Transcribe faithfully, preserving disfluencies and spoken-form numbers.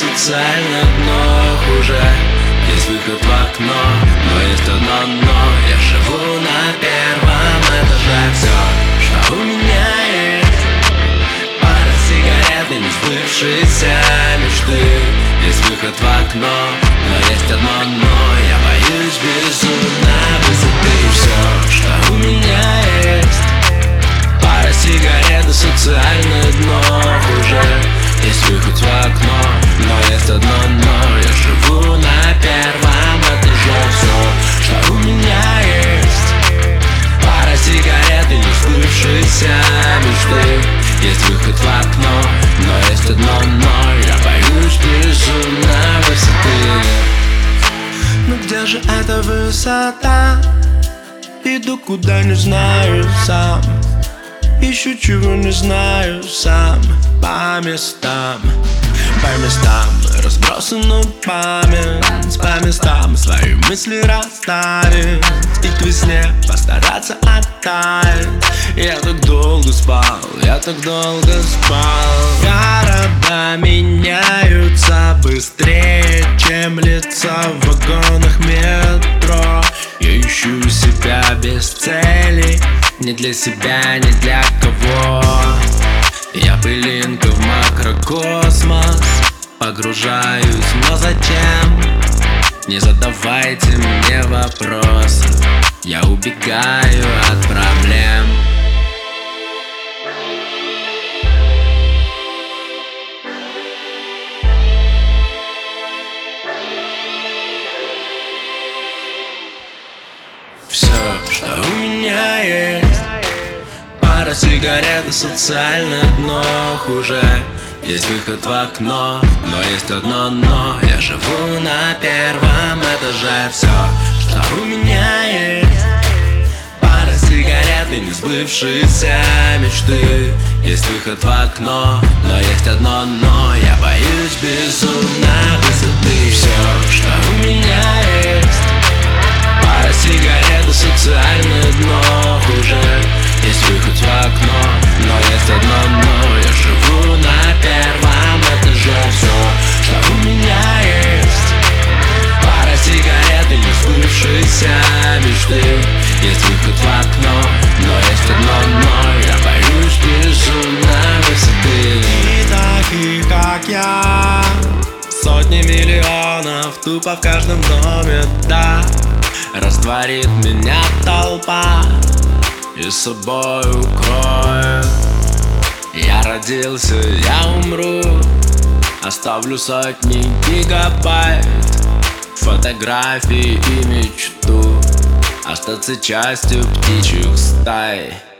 социально дно хуже. Есть выход в окно, но есть одно но. Я живу на первом этаже. Все, что у меня есть, пара сигарет и несбывшиеся мечты. Есть выход в окно, но есть одно но. Я боюсь безумно высоты. Все, что у меня есть, пара сигарет и социальное дно хуже. Есть выход в окно, но есть одно но. Я живу на первом этаже. Все, что у меня есть, пара сигарет и несбывшиеся мечты. Есть выход в окно, но есть одно но. Я боюсь безумно высоты. Но где же эта высота? Иду куда не знаю сам, ищу чего не знаю сам. По местам, по местам разбросана память. По местам свои мысли расставить и к весне постараться оттаять. Я так долго спал, я так долго спал. Города меняются быстрее, чем лица в вагонах метро. Я ищу себя без цели, не для себя, не для кого. Я пылинка в макрокосмос, погружаюсь, но зачем? Не задавайте мне вопросов, я убегаю от проблем. Все, что у меня есть, пара сигарет и социальное дно хуже. Есть выход в окно, но есть одно но. Я живу на первом этаже. Все, что у меня есть, пара сигарет и несбывшиеся мечты. Есть выход в окно, но есть одно но. Я боюсь безумно высоты. Все, что у меня есть, пара сигарет и социальное дно хуже. Есть выход в окно, но есть одно но. Я живу на первом этаже. Все, что у меня есть, пара сигарет и несбывшиеся мечты. Есть выход в окно, но есть одно но. Я боюсь безумно высоты. И таких, как я, сотни миллионов, тупо в каждом доме, да. Растворит меня толпа и с собой укроет. Я родился, я умру, оставлю сотни гигабайт фотографий и мечту остаться частью птичьих стай.